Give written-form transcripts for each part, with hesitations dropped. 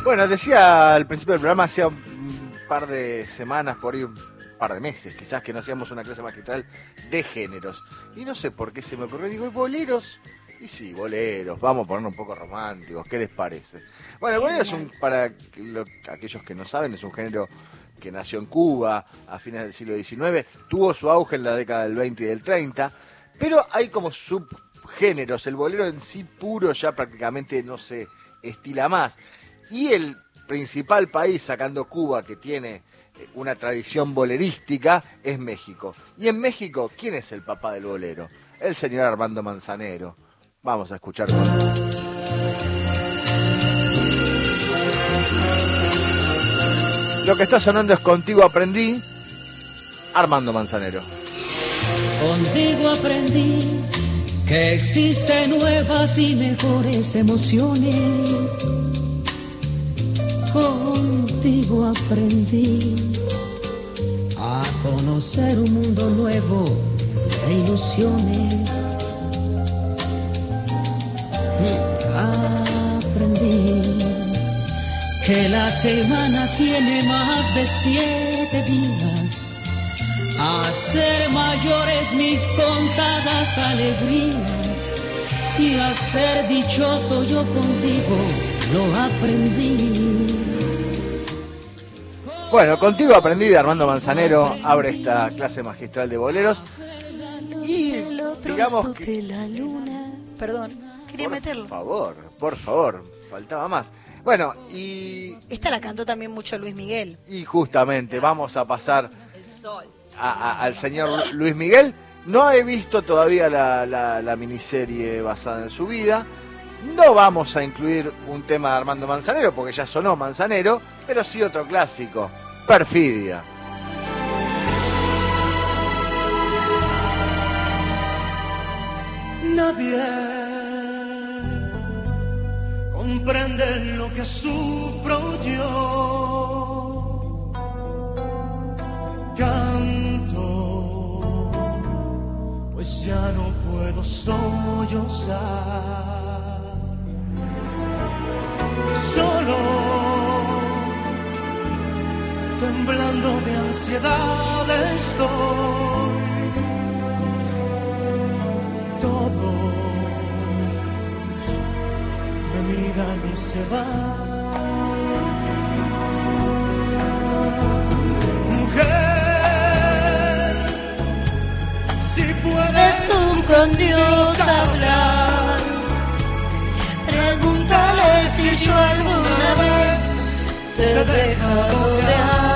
Bueno, decía al principio del programa, hacía un par de semanas, por ahí un par de meses, quizás, que no hacíamos una clase magistral de géneros. Y no sé por qué se me ocurrió, digo, ¿y boleros? Y sí, boleros, vamos a ponernos un poco románticos, ¿qué les parece? Bueno, el bolero es para aquellos que no saben, es un género que nació en Cuba a fines del siglo XIX, tuvo su auge en la década del 20 y del 30, pero hay como subgéneros, el bolero en sí puro ya prácticamente no se estila más. Y el principal país, sacando Cuba, que tiene una tradición bolerística, es México. Y en México, ¿quién es el papá del bolero? El señor Armando Manzanero. Vamos a escuchar con él. Lo que está sonando es Contigo aprendí, Armando Manzanero. Contigo aprendí que existen nuevas y mejores emociones. Contigo aprendí a conocer un mundo nuevo de ilusiones. Aprendí que la semana tiene más de 7 días, a ser mayores mis contadas alegrías, y a ser dichoso yo contigo lo aprendí. Bueno, Contigo aprendí de Armando Manzanero abre esta clase magistral de boleros. Y digamos que... la luna. Perdón, quería meterlo. Por favor, faltaba más. Bueno, y... Esta la cantó también mucho Luis Miguel. Y justamente vamos a pasar al señor Luis Miguel. No he visto todavía la miniserie basada en su vida. No vamos a incluir un tema de Armando Manzanero porque ya sonó Manzanero, pero sí otro clásico, Perfidia. Nadie comprende lo que sufro yo. Canto, pues ya no puedo sollozar. Solo, temblando de ansiedad estoy. Todos me miran y se van. Mujer, si puedes tú con Dios hablar, pregúntale si yo alguna vez te he dejado de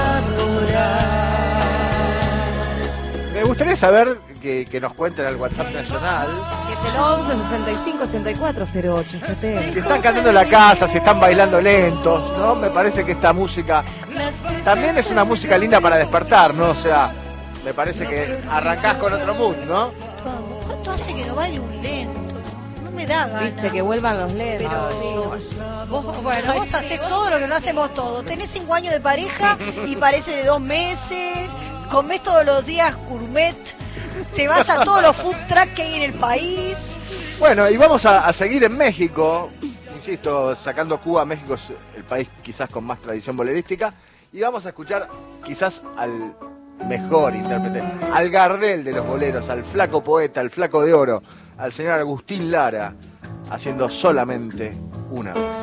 adorar. Me gustaría saber que nos cuenten al WhatsApp nacional. Que es el 11 65 84 08 70. Si están cantando en la casa, si están bailando lentos, ¿no? Me parece que esta música también es una música linda para despertar, ¿no? O sea, me parece que arrancás con otro mood, ¿no? ¿Cuánto hace que no baile un lento? No me da ganas. Viste, que vuelvan los LEDs. Pero vos hacés todo lo que no hacemos todos. Tenés 5 años de pareja y parece de 2 meses. Comés todos los días gourmet. Te vas a todos los food truck que hay en el país. Bueno, y vamos a seguir en México. Insisto, sacando Cuba, México es el país quizás con más tradición bolerística. Y vamos a escuchar quizás al mejor intérprete, al Gardel de los boleros, al flaco poeta, al flaco de oro, al señor Agustín Lara, haciendo Solamente una vez.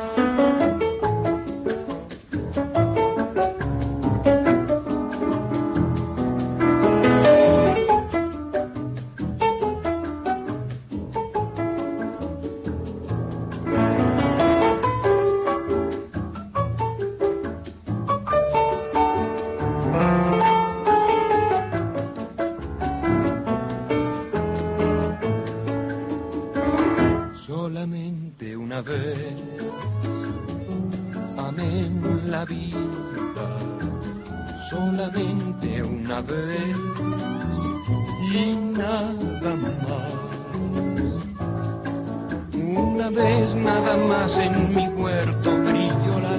Solamente una vez amé en la vida, solamente una vez y nada más. Una vez nada más en mi huerto brilló la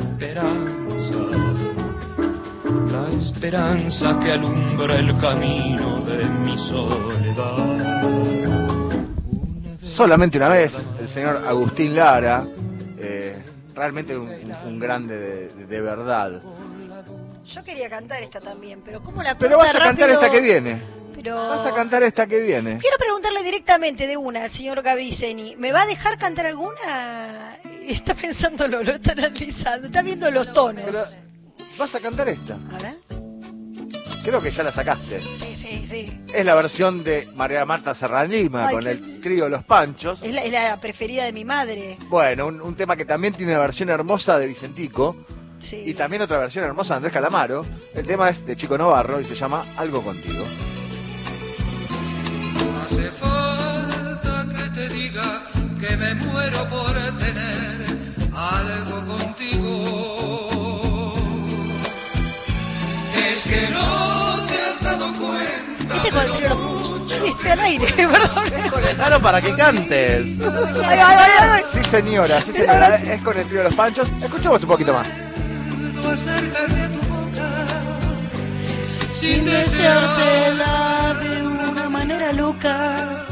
esperanza que alumbra el camino de mi soledad. Solamente una vez, el señor Agustín Lara, realmente un grande de verdad. Yo quería cantar esta también, pero ¿cómo la Pero corta vas a cantar rápido? esta que viene. Pero... Vas a cantar esta que viene. Quiero preguntarle directamente de una al señor Gaviceni. ¿Me va a dejar cantar alguna? Está pensándolo, lo está analizando, está viendo los tonos. Pero vas a cantar esta. A ver. Creo que ya la sacaste. Sí. Es la versión de María Marta Serralima Ay, con qué el trío Los Panchos. Es la preferida de mi madre. Bueno, un tema que también tiene una versión hermosa de Vicentico. Sí. Y también otra versión hermosa de Andrés Calamaro. El tema es de Chico Novarro y se llama Algo Contigo. Hace falta que te diga que me muero por tener algo contigo. Es que no te has dado cuenta. ¿Viste con el trío Los Panchos? Yo estoy al aire, perdón. Dejaron para que cantes. Ay. Sí, señora, sí, Pero señora. ahora sí. Es con el trío Los Panchos. Escuchemos un poquito más. Acercarme a tu boca Sin deseártela de una manera loca.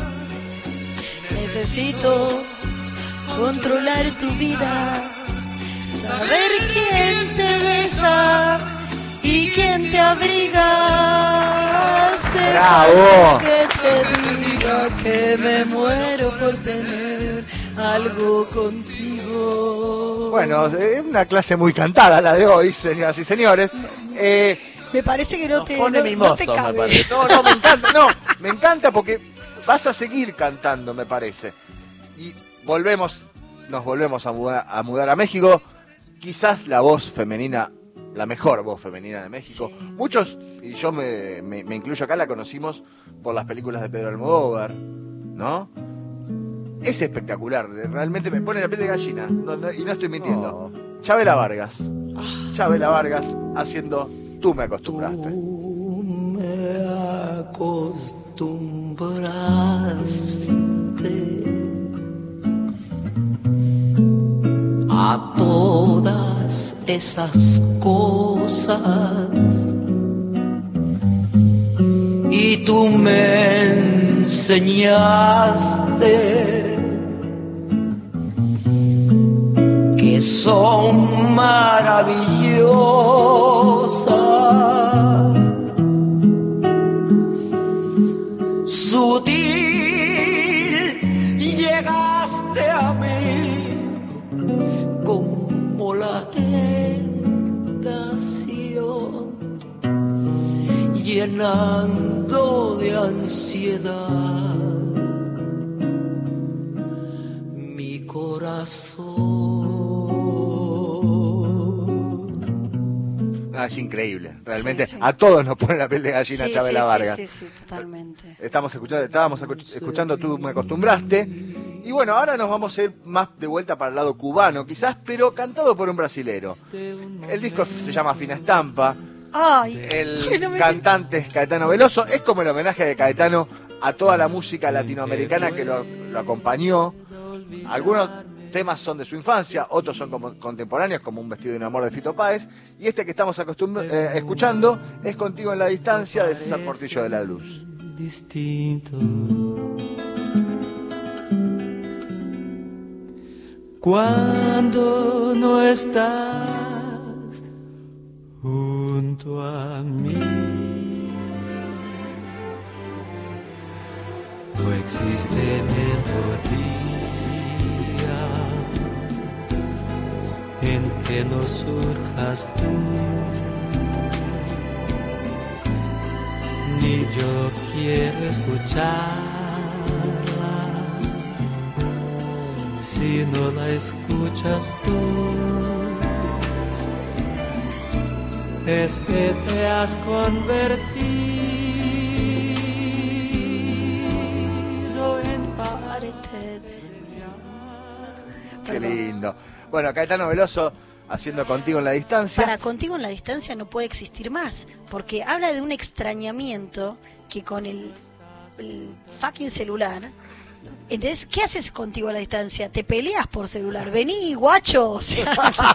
Necesito controlar tu vida, saber quién te besa y quién te abriga. Ser ¡Bravo! que te diga que me muero por tener algo contigo. Bueno, es una clase muy cantada la de hoy, señoras y señores. Me parece que no Nos te, pone no te mimoso, me cabe. parece. No, me encanta, no, me encanta porque vas a seguir cantando, me parece. Y nos volvemos a mudar a México. Quizás la voz femenina, la mejor voz femenina de México. Sí. Muchos, y yo me incluyo acá, la conocimos por las películas de Pedro Almodóvar, ¿no? Es espectacular, realmente me pone la piel de gallina, y no estoy mintiendo. Chabela Vargas. Chabela Vargas haciendo Tú me acostumbraste. Tú me acostumbraste a todas esas cosas y tú me enseñaste que son maravillosas. Sutil llegaste a mí como la tentación, llenando de ansiedad mi corazón. Es increíble, realmente. Sí, sí. A todos nos pone la piel de gallina Sí, Chabela Vargas. Sí, totalmente. Estábamos escuchando Tú me acostumbraste. Y bueno, ahora nos vamos a ir más de vuelta para el lado cubano, quizás, pero cantado por un brasilero. El disco se llama Fina Estampa. Ay, El no me- cantante es Caetano Veloso. Es como el homenaje de Caetano a toda la música latinoamericana que lo acompañó. Algunos temas son de su infancia, otros son como contemporáneos, como Un vestido de un amor de Fito Páez. Y este que estamos escuchando es Contigo en la distancia, de César Portillo de la Luz. Distinto. Cuando no estás junto a mí, no existe melodía en que no surjas tú, ni yo quiero escucharla si no la escuchas tú. Es que te has convertido en parte de mi alma. Qué lindo. Bueno, Caetano Veloso haciendo Contigo en la distancia. Para Contigo en la distancia no puede existir más, porque habla de un extrañamiento que con el fucking celular. Entonces, ¿qué haces contigo a la distancia? Te peleas por celular. Vení, guacho. O sea,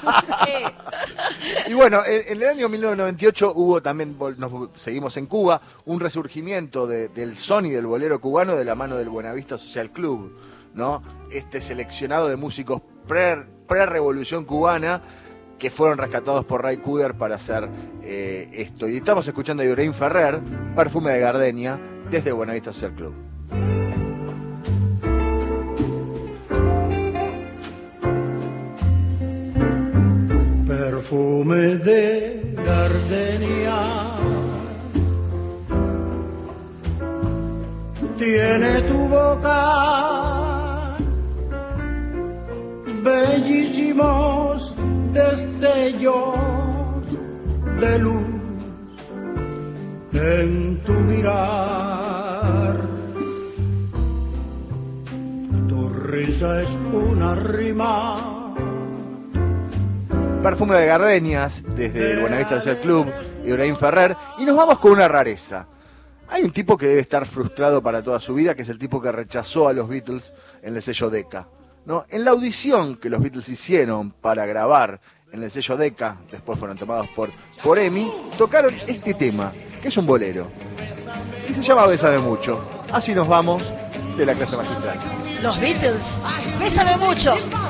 Y bueno, en el año 1998 hubo también, seguimos en Cuba, un resurgimiento del son y del bolero cubano de la mano del Buenavista Social Club, ¿no? Este seleccionado de músicos pre-revolución cubana, que fueron rescatados por Ray Cooder para hacer esto. Y estamos escuchando a Ibrahim Ferrer, Perfume de Gardenia, desde Buenavista Social Club. Perfume de gardenia tiene tu boca, bellísimos destellos de luz en tu mirar. Tu risa es una rima. Perfume de Gardenias, desde Buenavista Social Club, Ibrahim Ferrer, y nos vamos con una rareza. Hay un tipo que debe estar frustrado para toda su vida, que es el tipo que rechazó a los Beatles en el sello Decca, ¿no? En la audición que los Beatles hicieron para grabar en el sello Decca, después fueron tomados por EMI, tocaron este tema, que es un bolero, y se llama Bésame Mucho. Así nos vamos de la clase magistral. Los Beatles, Bésame Mucho.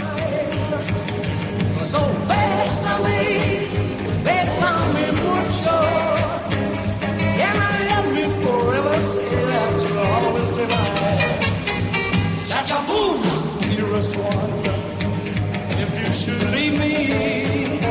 So bésame, bésame mucho, and I love me forever, say that you'll always be mine. Cha-cha boom, dearest one, if you should leave me,